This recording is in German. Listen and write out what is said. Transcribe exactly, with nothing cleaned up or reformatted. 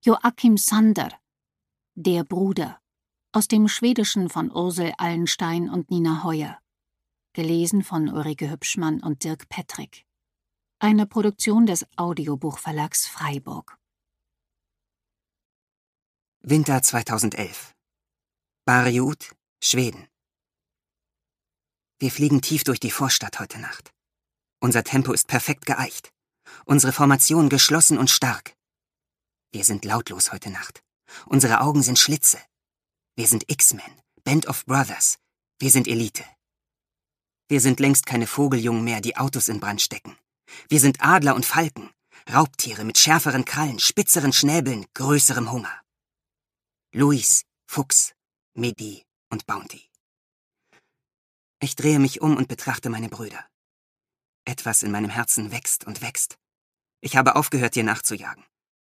Joachim Sander, Der Bruder, aus dem Schwedischen von Ursel Allenstein und Nina Heuer. Gelesen von Ulrike Hübschmann und Dirk Pettrick. Eine Produktion des Audiobuchverlags Freiburg. Winter zweitausendelf. Barjut, Schweden. Wir fliegen tief durch die Vorstadt heute Nacht. Unser Tempo ist perfekt geeicht. Unsere Formation geschlossen und stark. Wir sind lautlos heute Nacht. Unsere Augen sind Schlitze. Wir sind X-Men, Band of Brothers. Wir sind Elite. Wir sind längst keine Vogeljungen mehr, die Autos in Brand stecken. Wir sind Adler und Falken, Raubtiere mit schärferen Krallen, spitzeren Schnäbeln, größerem Hunger. Luis, Fuchs, Medi und Bounty. Ich drehe mich um und betrachte meine Brüder. Etwas in meinem Herzen wächst und wächst. Ich habe aufgehört, dir nachzujagen.